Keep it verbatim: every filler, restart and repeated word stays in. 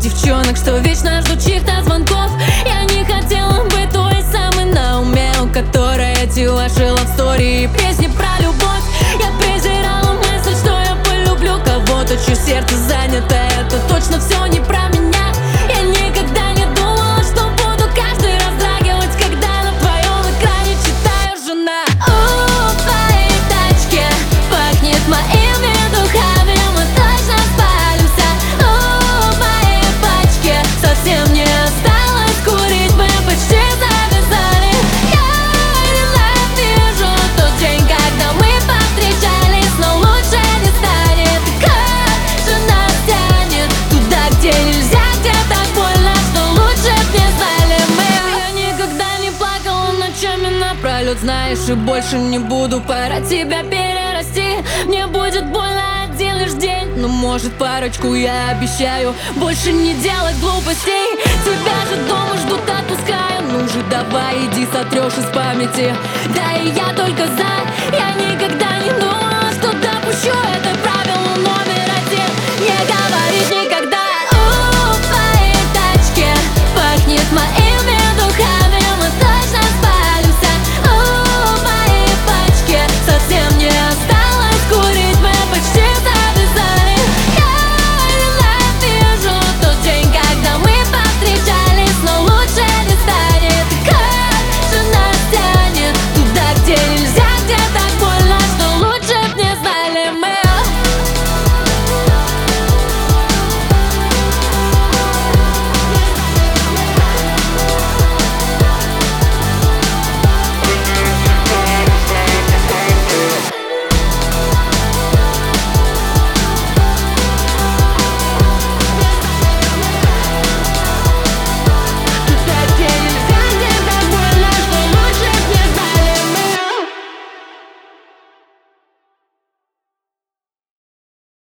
девчонок, что вечно ждут чьих-то звонков. Я не хотела быть той самой на уме, у которой эти ваши лавстори и песни про любовь. Я презирала мысль, что я полюблю кого-то, чье сердце занято. Это точно все не про меня. Я никогда не думала, что буду каждый раз драгивать, когда на твоем экране читаю «Жена». У твоей тачки пахнет моими духами, мы точно спалимся. У моей пачки совсем не осталось курить, мы почти завязали. Я ненавижу тот день, когда мы повстречались, но лучше не станет. Как же нас тянет туда, где нельзя, где так больно, что лучше б не знали мы. Я никогда не плакала ночами напролет, знаешь, и больше не буду. Пора тебя перерасти. Мне будет больно один лишь день, но может парочку, я обещаю больше не делать глупостей. Тебя же дома ждут, отпускаю. Ну же давай, иди сотрешь из памяти. Да и я только за. Я никогда